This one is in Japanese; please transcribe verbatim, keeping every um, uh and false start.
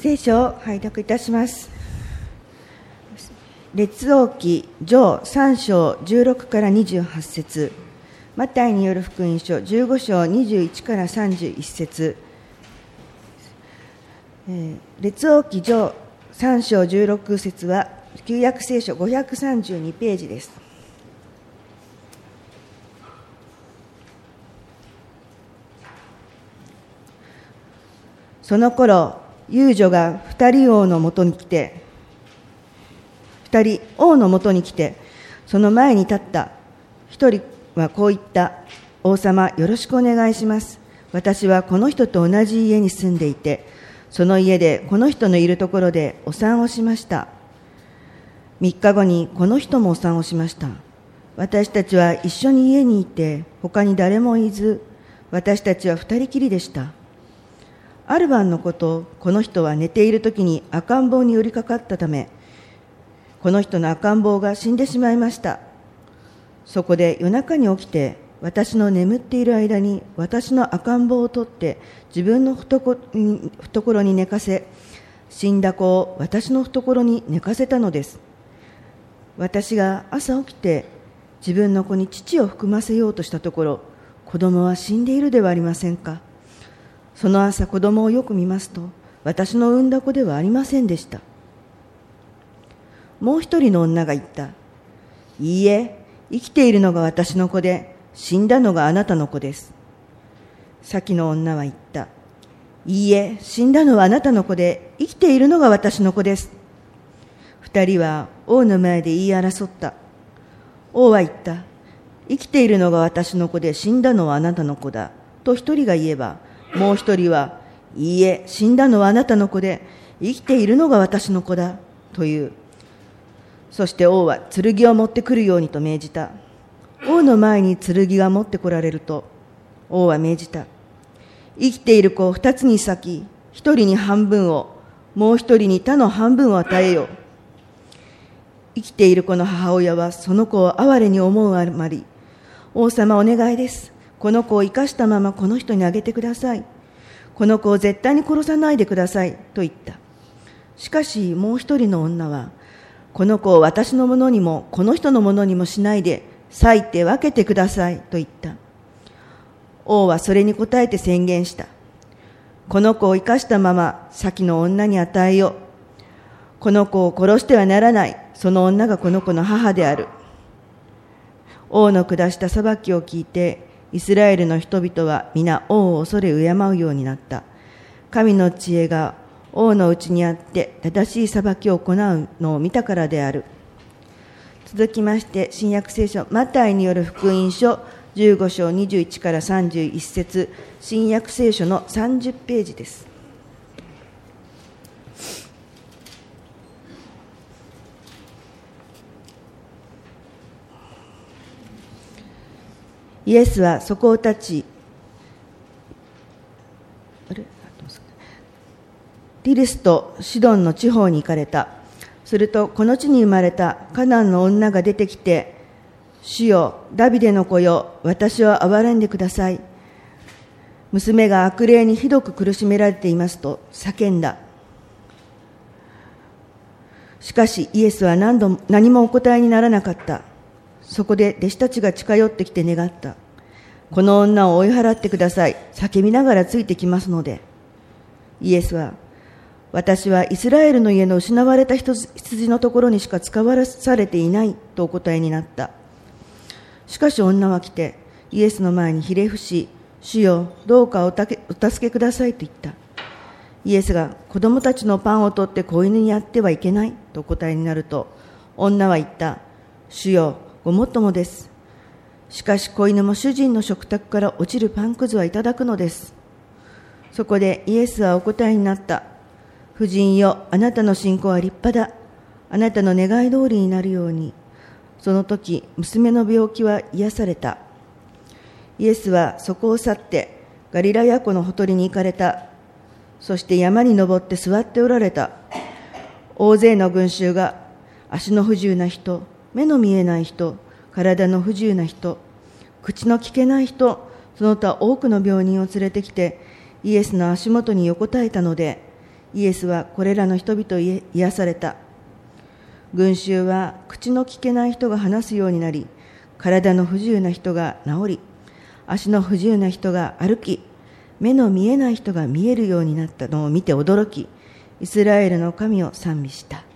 聖書を拝読いたします。列王記上さん章じゅうろくからにじゅうはち節、マタイによる福音書じゅうご章にじゅういちからさんじゅういち節、えー、列王記上さん章じゅうろく節は旧約聖書ごひゃくさんじゅうにページです。その頃、遊女が二人王のもとに来て、二人王のもとに来て、その前に立った。一人はこう言った。王様、よろしくお願いします。私はこの人と同じ家に住んでいて、その家でこの人のいるところでお産をしました。三日後にこの人もお産をしました。私たちは一緒に家にいて、他に誰もいず、私たちは二人きりでした。ある晩のこと、この人は寝ているときに赤ん坊に寄りかかったため、この人の赤ん坊が死んでしまいました。そこで夜中に起きて、私の眠っている間に私の赤ん坊を取って自分の懐に寝かせ、死んだ子を私の懐に寝かせたのです。私が朝起きて自分の子に乳を含ませようとしたところ、子供は死んでいるではありませんか。その朝、子供をよく見ますと、私の産んだ子ではありませんでした。もう一人の女が言った。いいえ、生きているのが私の子で、死んだのがあなたの子です。先の女は言った。いいえ、死んだのはあなたの子で、生きているのが私の子です。二人は王の前で言い争った。王は言った。生きているのが私の子で、死んだのはあなたの子だ。と一人が言えば、もう一人は、いいえ、死んだのはあなたの子で、生きているのが私の子だ。という。そして王は剣を持ってくるようにと命じた。王の前に剣が持ってこられると、王は命じた。生きている子を二つに裂き、一人に半分を、もう一人に他の半分を与えよう。生きている子の母親はその子を哀れに思うあまり、王様お願いです。この子を生かしたままこの人にあげてください。この子を絶対に殺さないでください。と言った。しかしもう一人の女は、この子を私のものにもこの人のものにもしないで裂いて分けてください。と言った。王はそれに答えて宣言した。この子を生かしたまま先の女に与えよう。この子を殺してはならない。その女がこの子の母である。王の下した裁きを聞いて、イスラエルの人々は皆王を恐れ敬うようになった。神の知恵が王のうちにあって正しい裁きを行うのを見たからである。続きまして、新約聖書マタイによる福音書じゅうご章にじゅういちからさんじゅういち節、新約聖書のさんじゅうページです。イエスはそこを立ち、あれティリスとシドンの地方に行かれた。するとこの地に生まれたカナンの女が出てきて、主よ、ダビデの子よ、私を憐れんでください。娘が悪霊にひどく苦しめられていますと叫んだ。しかしイエスは何度も何もお答えにならなかった。そこで弟子たちが近寄ってきて願った。この女を追い払ってください。叫びながらついてきますので。イエスは、私はイスラエルの家の失われた羊のところにしか使わされていないとお答えになった。しかし女は来て、イエスの前にひれ伏し、主よ、どうかおたけお助けくださいと言った。イエスが子供たちのパンを取って子犬にやってはいけないとお答えになると、女は言った。主よ、ごもっともです。しかし子犬も主人の食卓から落ちるパンくずはいただくのです。そこでイエスはお答えになった。婦人よ、あなたの信仰は立派だ。あなたの願い通りになるように。その時、娘の病気は癒された。イエスはそこを去ってガリラヤ湖のほとりに行かれた。そして山に登って座っておられた。大勢の群衆が足の不自由な人、目の見えない人、体の不自由な人、口の聞けない人、その他多くの病人を連れてきて、イエスの足元に横たえたので、 イエスはこれらの人々に癒された。群衆は口の聞けない人が話すようになり、体の不自由な人が治り、足の不自由な人が歩き、目の見えない人が見えるようになったのを見て驚き、イスラエルの神を賛美した。